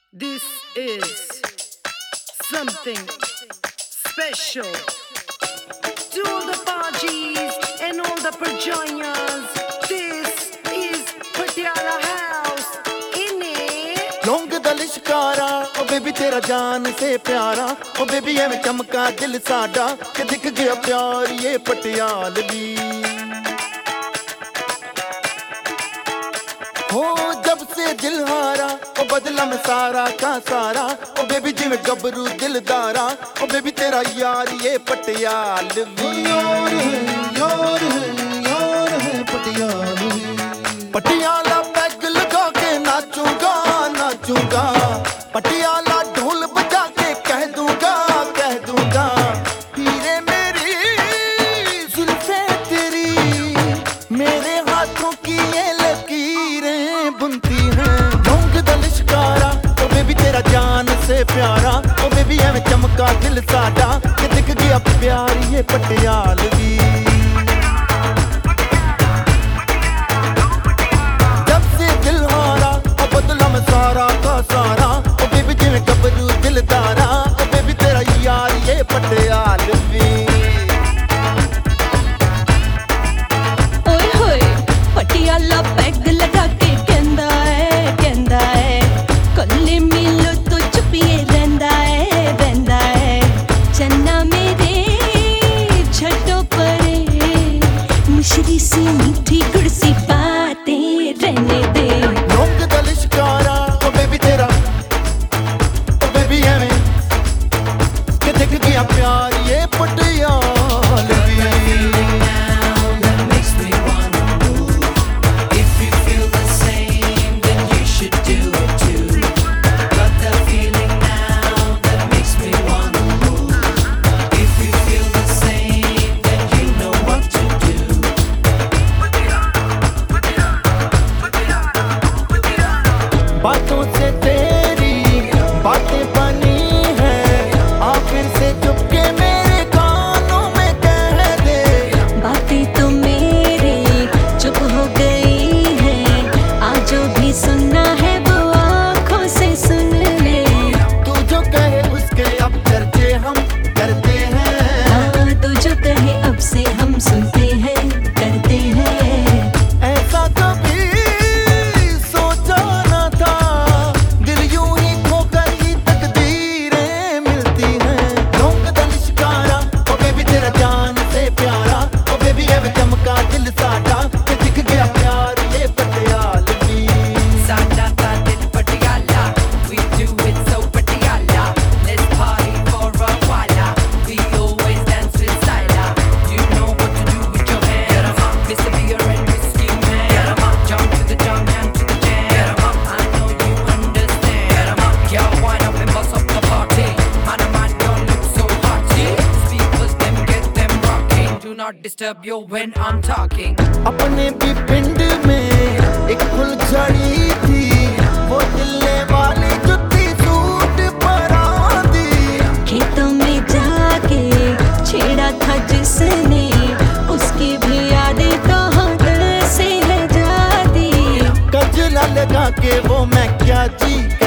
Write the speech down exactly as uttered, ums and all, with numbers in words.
This is something special to all the parties and all the Parjayas. This is Patiala House. In it, लौंग दा लिशकारा ओ baby तेरा जान से प्यारा ओ baby एवें चमका दिल साडा कि दिख गया प्यार ये पटियालवी हो जब से दिल हारा ओ बदला में सारा का सारा ओ बेबी जिवें गबरू दिलदारा ओ बेबी तेरा यार ये पटियालवी यार है यार है यार है पटियालवी पटियाला पैग लगा के नाचूंगा नाचूंगा पटियाला ढोल बजा के कह दूंगा कह दूंगा हीरे मेरी जुल्फे तेरी मेरे हाथों की ये लकीरें बुनती हैं लौंग दा लिशकारा ओ बेबी तेरा जान से प्यारा ओ बेबी एवें चमका दिल साडा कि दिख गया प्यार ये पटियालवी सारा का सारा ओ बेबी जिवें गबरू दिलदारा ओ बेबी तेरा यार ये पटियालवी ओए होए पटियाला पैग लगा के कहंदा है कहंदा है कल्ले मिलो तो चुपिए रहंदा है रहंदा है चन्ना मेरे छटो परे मिश्री सी मीठी गुड़ सी बातें रहने दे लौंग दा लिशकारा ओ बेबी तेरा ओ बेबी एवें कि दिख गया प्यार ये पटियालवी बातों से तेरी बातें बनी है आखिर से चुपके मेरे कानों में कह दे बातें तो मेरी चुप हो गई है आज जो भी सुनना है वो आँखों से सुन ले तू जो कहे उसके अब चर्चे हम करते हैं हाँ तू जो कहे अब से हम सुनते हैं करते हैं ऐसा कभी सोचा न था दिल यूं ही खोकर ही तकदीरें मिलती हैं लौंग दा लिशकारा ओ बेबी तेरा जान से प्यारा ओ बेबी एवें चमका दिल साडा कि दिख गया प्यार ये Patialvi Sada da dil Patiala, we do it so Patiala. Let's party for a while. We always dance with style. You know what to do with your hands. Mister Beer and Whiskey Man. Jump to the jump and to the jam. I know you understand. Girl, wind up and bust up the party. Man, oh man, don't look so haughty. Speakers, them get them rocking. Do not disturb you when I'm talking. अपने भी पिंड में एक फुलझड़ी थी वो दिल्ले वाली जुत्ती सूट परा दी खेतों में जाके छेड़ा था जिसने उसकी भी यादें तो दिल से ले जाती गजला लगा के वो मैं क्या जी